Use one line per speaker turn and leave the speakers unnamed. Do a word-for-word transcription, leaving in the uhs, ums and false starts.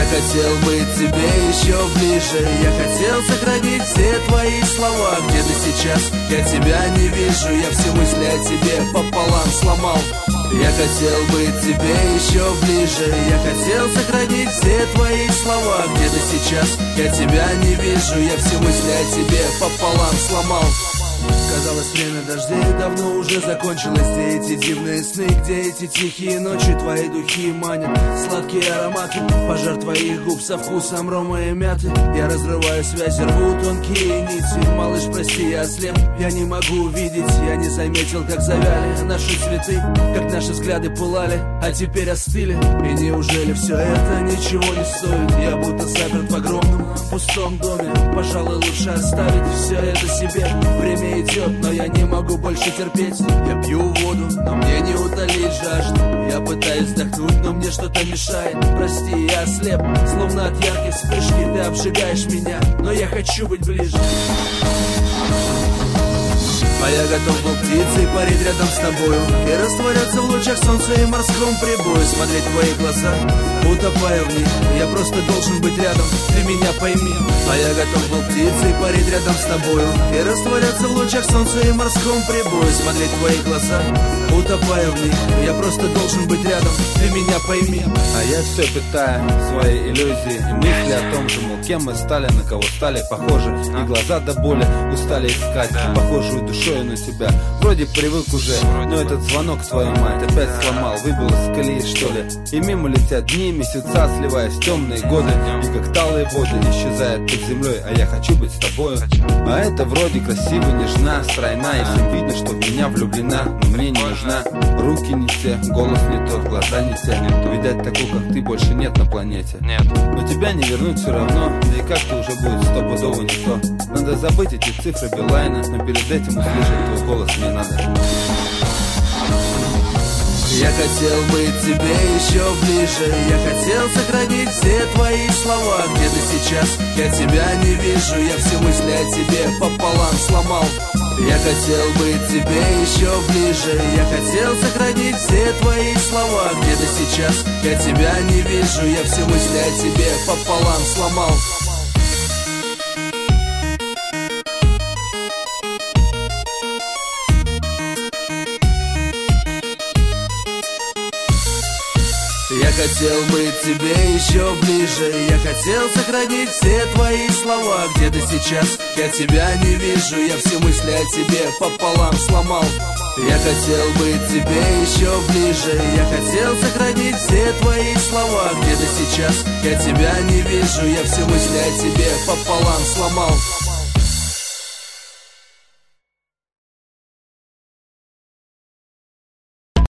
хотел быть тебе еще ближе. Я хотел сохранить все твои слова. Где ты сейчас? Я тебя не вижу. Я все мысли о тебе пополам сломал. Я хотел быть тебе еще ближе. Я хотел сохранить все твои слова. Где ты сейчас? Я тебя не вижу. Я все мысли о тебе пополам сломал. Казалось, время дождей давно уже закончилось. Где эти дивные сны, где эти тихие ночи? Твои духи манят, сладкие ароматы, пожар твоих губ со вкусом рома и мяты. Я разрываю связи, рву тонкие нити. Малыш, прости, я ослеп, я не могу увидеть. Я не заметил, как завяли наши цветы, как наши взгляды пылали, а теперь остыли. И неужели все это ничего не стоит? Я будто заперт в огромном пустом доме. Пожалуй, лучше оставить все это себе. Время идет, но я не могу больше терпеть. Я пью воду, но мне не утолить жажду. Я пытаюсь вздохнуть, но мне что-то мешает. Прости, я ослеп, словно от яркой вспышки. Ты обжигаешь меня, но я хочу быть ближе. А я готов был птицей парить рядом с тобою и растворяться в лучах солнца и морском прибое. Смотреть в твои глаза, утопая в них. Я просто должен быть рядом, ты меня пойми. А я готов был птицей парить рядом с тобою и растворяться в лучах солнца и морском прибое. Смотреть в твои глаза, утопая в них. Я просто должен быть рядом, ты меня пойми.
А я все питаю свои иллюзии и мысли о том же, мол, кем мы стали, на кого стали похожи. И глаза до боли устали искать похожую душу на тебя. Вроде привык уже, но этот звонок, твою мать, опять сломал, выбил из колеи, что ли. И мимо летят дни, месяца, сливаясь в темные годы. И как талые воды исчезают под землей. А я хочу быть с тобою. А это вроде красиво, нежна, стройна. И всем видно, что в меня влюблена, но мне не нужна. Руки не те, голос не тот, глаза не те. Видать, такой, как ты, больше нет на планете.
Нет.
Но тебя не вернуть все равно. Да и как-то уже будет стопудово не то. Надо забыть эти цифры Билайна, но перед этим услышать твой голос мне надо.
Я хотел быть тебе еще ближе. Я хотел сохранить все твои слова. Где ты сейчас? Я тебя не вижу. Я все мысли о тебе пополам сломал. Я хотел быть тебе еще ближе. Я хотел сохранить все твои слова. Где ты сейчас? Я тебя не вижу. Я все мысли о тебе пополам сломал. Я хотел быть тебе еще ближе. Я хотел сохранить все твои слова. Где ты сейчас? Я тебя не вижу. Я все мысли о тебе пополам сломал. Я хотел быть тебе еще ближе. Я хотел сохранить все твои слова. Где ты сейчас? Я тебя не вижу. Я все мысли о тебе пополам сломал.